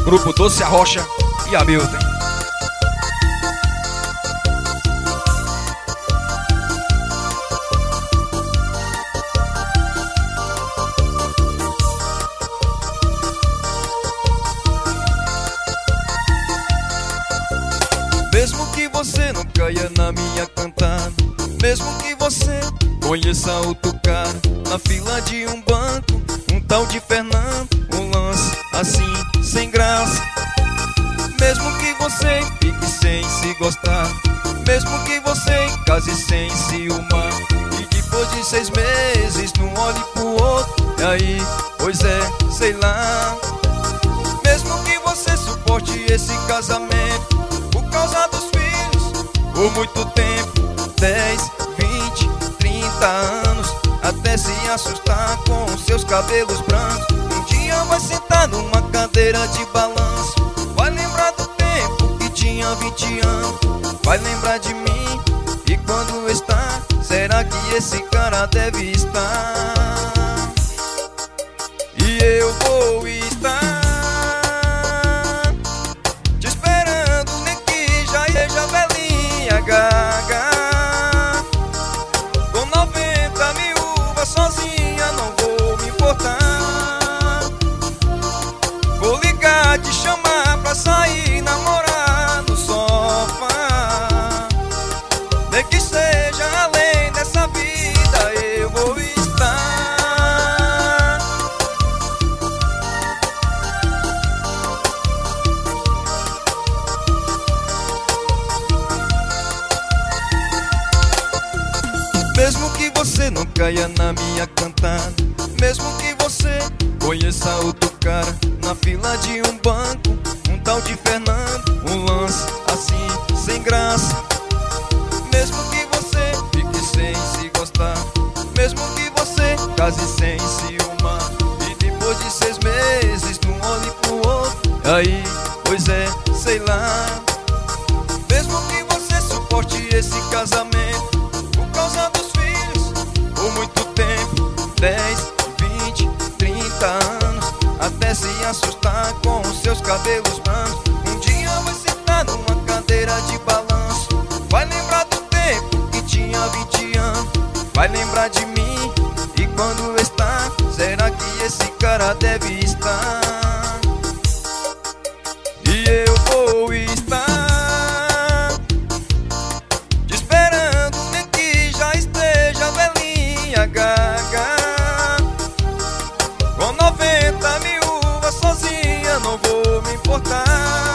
Grupo Doce Arrocha e Hamilton. Mesmo que você não caia na minha cantada, mesmo que você conheça outro cara na fila de um banco, um tal de Fernando, um lance assim, sem graça. Mesmo que você fique sem se gostar, mesmo que você case sem ciúmar, e depois de 6 meses não olhe pro outro, e aí, pois é, sei lá. Mesmo que você suporte esse casamento por causa dos filhos, por muito tempo, 10, 20, 30 anos, até se assustar com os seus cabelos brancos. Um dia vai sentar numa cadeira de balanço, vai lembrar do tempo que tinha 20 anos, vai lembrar de mim, e quando está, será que esse cara deve estar? E eu vou estar te esperando, nem que já seja velhinha gaga, com 90 mil uvas sozinha, não vou me importar. Vou ligar, te chamar pra sair, namorar no sofá, nem que seja além dessa vida, eu vou estar. Mesmo que você não caia na minha cantada, mesmo que você conheça outro cara na fila de um banco, um tal de Fernando, um lance assim, sem graça. Mesmo que você fique sem se gostar, mesmo que você case sem ciúmar, e depois de 6 meses não olhe pro outro, aí, pois é, sei lá. Mesmo que você suporte esse casamento por causa dos filhos, por muito tempo, 10, 20, 30 anos, até se assustar com os seus cabelos brancos. Um dia vai sentar numa cadeira de balanço, vai lembrar do tempo que tinha 20 anos, vai lembrar de mim, e quando está, será que esse cara deve estar? E eu vou estar te esperando, nem que já esteja velhinha gaga, com 90 mil uvas sozinha, não vou me importar.